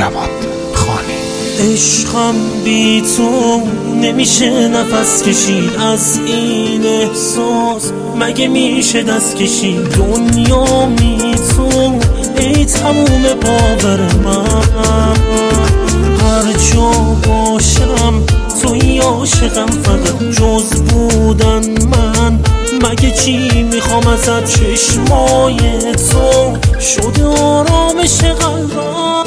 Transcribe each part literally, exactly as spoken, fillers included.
جواد خانی. عشقم بی تو نمیشه نفس کشید، از این احساس مگه میشه دست کشید؟ دنیا بی تو ای تموم باور من، هر جا باشم توی عاشقم، فقط جز بودن من مگه چی میخوام ازت؟ چشمای تو شده آرامش قلبم،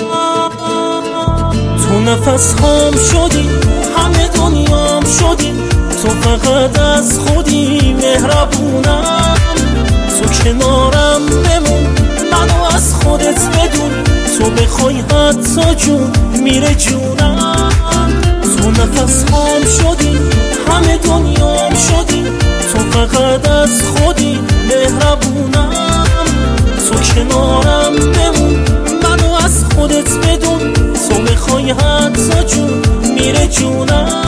تو نفس هم شدی همه دنیام شدی، تو فقط از خودی مهربونم، تو کنارم بمون منو از خودت بدون، تو بخوای حتی جون میره جونم، تو نفس هم شدی همه دنیام شدی، تو فقط از خودی مهربونم، تو کنارم بمون منو از خودت بدون، تو بخوای حتی جون میره جونم.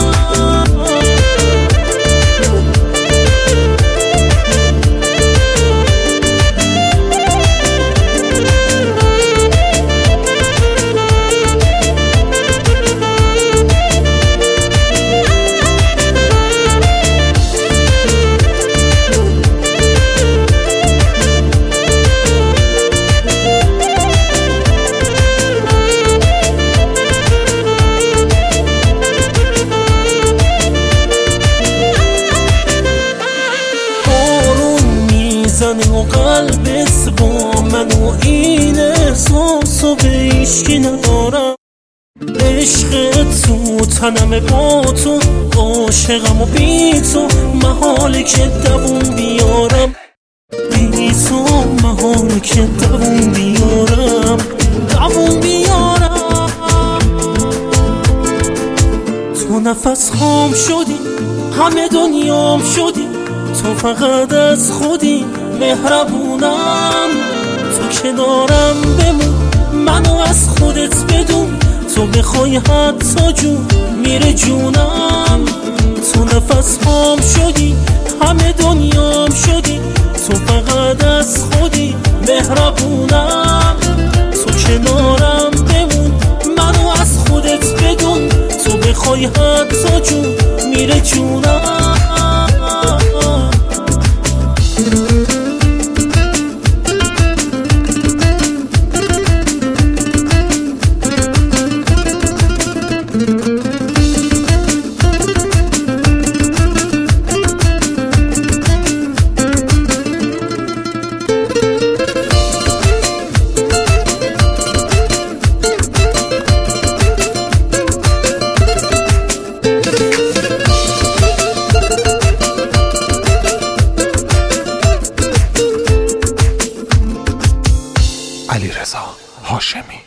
و قلبت با من و این احساسو به هیچکی ندارم، عشق تو تنم با تو، عاشقم و بی تو محاله که دووم بیارم، بی تو محاله که دووم بیارم دووم بیارم، تو نفس خام شدی همه دنیام شدی، تو فقط از خودی مهربونم، تو کنارم بمون منو از خودت بدون، تو بخوای حتی جون میره جونم، تو نفس هم شدی همه دنیام شدی، تو فقط از خودی مهربونم، تو کنارم بمون منو از خودت بدون، تو بخوای حتی جون میره جونم. علیرضا هاشمی.